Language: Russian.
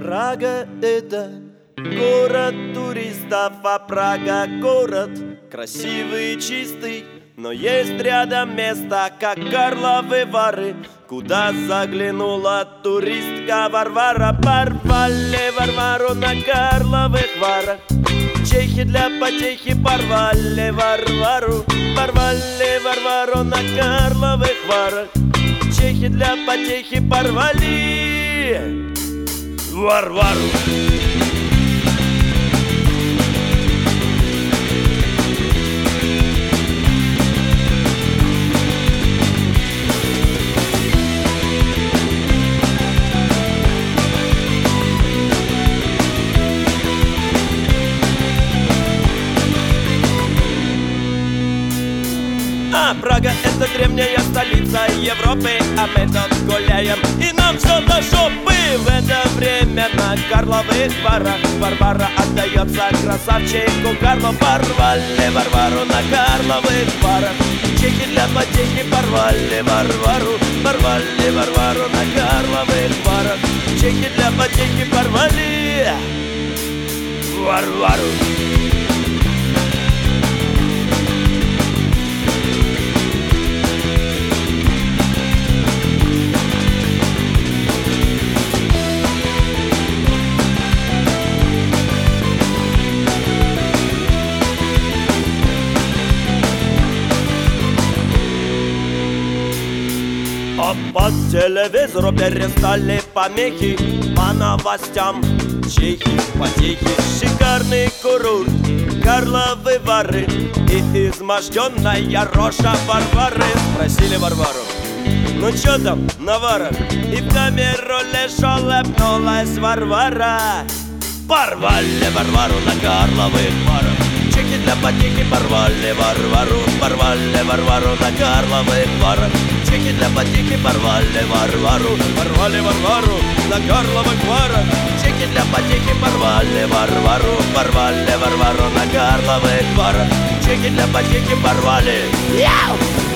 Прага — это город туристов, а Прага — город красивый и чистый. Но есть рядом место, как Карловы Вары, куда заглянула туристка Варвара. Порвали Варвару на Карловых Варах, чехи для потехи порвали Варвару. Порвали Варвару на Карловых Варах, чехи для потехи порвали Варвару. Прага — это древняя столица Европы, а мы тут гуляем, и нам все до жопы. В это время на Карловых Варах Варвара отдается красавчику Карлу. Порвали Варвару на Карловых Варах, чехи для потехи порвали Варвару. Порвали Варвару на Карловых Варах, чехи для потехи порвали Варвару. А по телевизору перестали помехи, по новостям чехи, потехи. Шикарный курорт Карловы Вары и изможденная рожа Варвары. Спросили Варвару: ну чё там на Варах? И в камеру лишь улыбнулась Варвара. Порвали Варвару на Карловых Варах, чехи для потехи порвали Варвару. Порвали Варвару на Карловых Варах, чехи для потехи порвали Варвару. Порвали Варвару на Карловых Варах, чехи для потехи порвали Варвару. Порвали Варвару на Карловых Варах, чехи для потехи порвали. Яу!